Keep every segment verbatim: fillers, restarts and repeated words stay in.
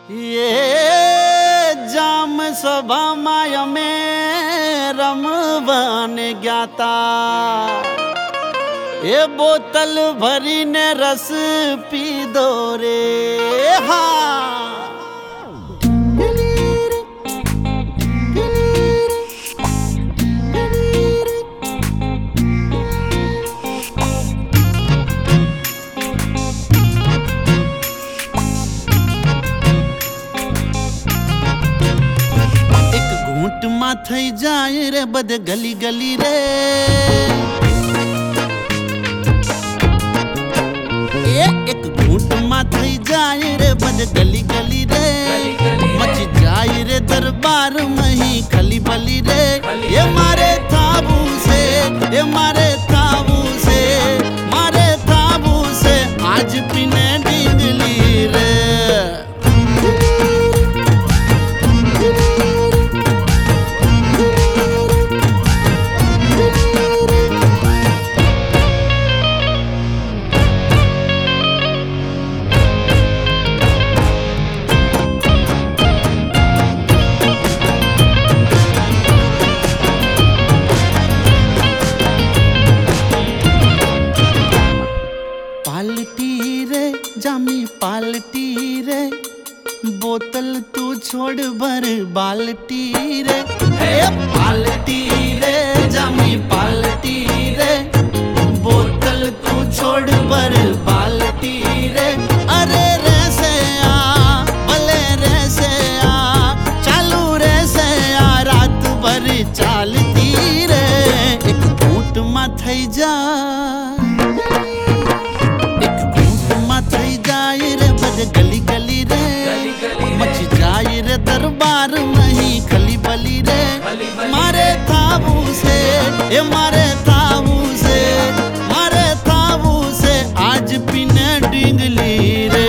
ये जाम सभा माया में रमवान ज्ञाता ये बोतल भरी ने रस पी दो रे। हाँ थई जाए रे बद गली गली रे ए एक घूंट मा थई जाए रे बद गली गली रे मच जाए रे दरबार मही खली बली रे ये मारे ताबू से ये मारे ताबू से मारे ताबू से आज पीने डिंगली रे। पाल्टी रे जामी पाल्टी रे बोतल तू छोड़ भर बाल्टी रे ए पाल्टी रे जामी पाल्टी रे बोतल तू छोड़ भर बाल्टी रे। अरे रे से आ भले रे से आ चालू रे से आ रात भर चालती रे एक घूंट मा थई जा गली गली रे मच जाए रे दरबार नहीं खली बली रे मारे ताबू से ए मारे ताबू से मारे ताबू से आज पीने डिंगली रे।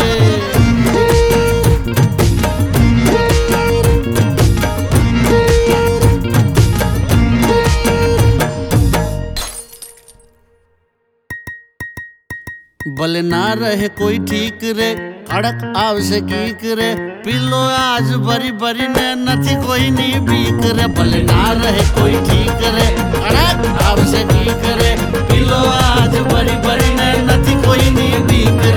भले ना रहे कोई ठीक रे अड़क आवश्य गीक रे पिलो आज बरी बरी ने नथी कोई नी बीक रे भले ना रहे कोई ठीक रे अड़क आवश्य गीक रे पिलो आज बरी बरी ने नथी कोई नी बीक